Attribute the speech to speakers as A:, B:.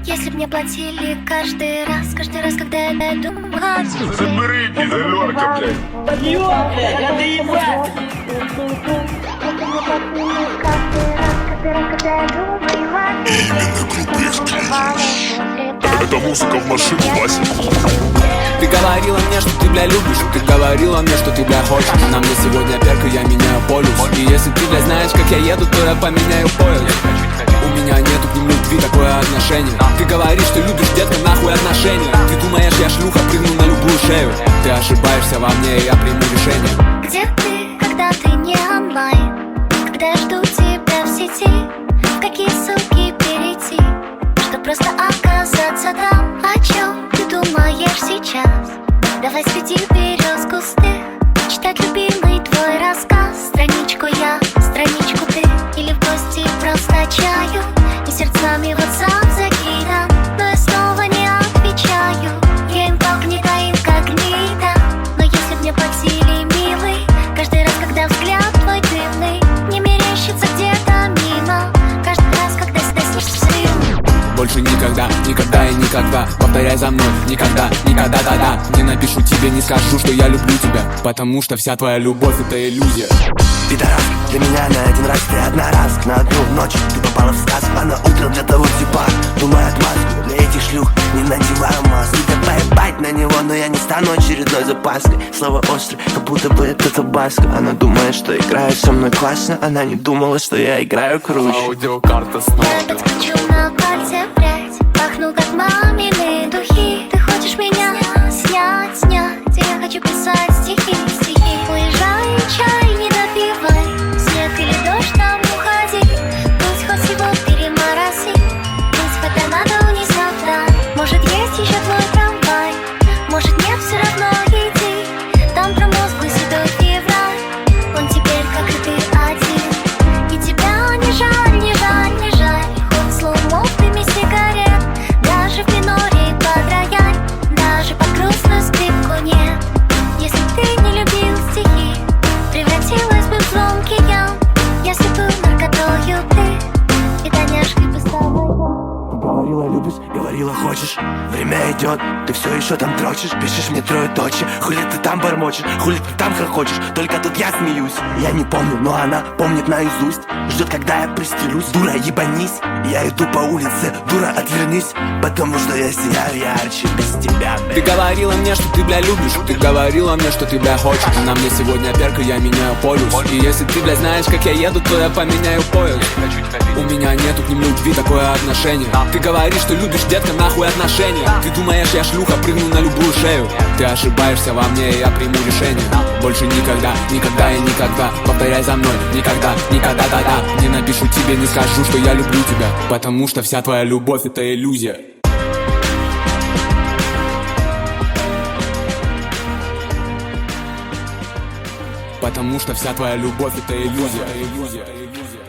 A: Если б мне платили каждый раз, когда я думаю.
B: Забери, пидорка, блядь.
C: Подъем, блядь, надо ебать.
B: Это музыка в машину, Вася.
D: Ты говорила мне, что ты, бля, любишь. Ты говорила мне, что ты, бля, хочешь. На мне сегодня перка, я меняю полюс. И если ты, бля, знаешь, как я еду, то я поменяю поезд. У меня нету к ним любви, такое отношение. Ты говоришь, что любишь, детка, нахуй отношения. Ты думаешь, я шлюха, прыгну на любую шею. Ты ошибаешься во мне, и я приму решение.
A: Где ты, когда ты не онлайн? Когда я жду тебя в сети? В какие ссылки перейти, чтоб просто оказаться там? О чем ты думаешь сейчас? Давай среди берез густых читать любимый твой рассказ. Страничку я, страничку ты. Или в гости просто чаю. И сердцами WhatsApp закидам, но я снова не отвечаю. Я инкогнито, инкогнито. Но если б мне платили, милый, каждый раз, когда взгляд твой дымный не мерещится где-то мимо, каждый раз, когда сносишь взрыв.
D: Больше никогда, никогда и никогда. Повторяй за мной, никогда, никогда, да-да. Не напишу тебе, не скажу, что я люблю тебя, потому что вся твоя любовь — это иллюзия.
E: Пидорас, для меня на один раз ты одна раз. На одну ночь ты попала в сказку, а на утро для того типа думаю отмазку. Для этих шлюх не надеваю маску. Да поебать на него, но я не стану очередной запаской. Слово острое, как будто бы это табаско. Она думает, что играет со мной классно. Она не думала, что я играю круче.
D: Аудиокарта снова.
A: Я подскочу на пальце прядь, пахну как мамины духи. Ты хочешь меня снять, снять, я хочу писать стихи, стихи. Уезжай, чай не допивай, снег или дождь там уходи. Пусть хоть его переморози, пусть хоть торнадо унесет вдаль. Может есть еще твой трамвай, может нет, все равно иди. Там промозглый седой февраль, он теперь как и ты один. И тебя не жаль, не жаль, не жаль. Хоть слоумов в дыме сигарет, даже в миноре под рояль, даже под грустную скрипку нет. Если б ты не любил стихи, превратилась бы в звонкий ям. Если бы наркотою ты и доняшкой бы с тобой я.
E: Говорила любишь, говорила хочешь. Время идет, ты все еще там дрочишь. Пишешь мне троеточие, хули ты там бормочешь, хули ты там хохочешь. Только тут я смеюсь. Я не помню, но она помнит наизусть. Ждет, когда я пристелюсь. Дура, ебанись. Я иду по улице, дура, отвернись. Потому что я сияю ярче без тебя.
D: Ты говорила мне, что ты, бля, любишь. Ты говорила мне, что ты, бля, хочешь. На мне сегодня перка, я меняю полюс. И если ты, бля, знаешь, как я еду, то я поменяю поезд. У меня нету к ним любви, такое отношение. Ты говоришь, что любишь, детка, нахуй отношения. Ты думаешь, я шлюха, прыгну на любую шею. Ты ошибаешься во мне, и я приму решение. Больше никогда, никогда и никогда. Повторяй за мной, никогда, никогда, да-да. Не напишу тебе, не скажу, что я люблю тебя, потому что вся твоя любовь — это иллюзия. Потому что вся твоя любовь — это иллюзия.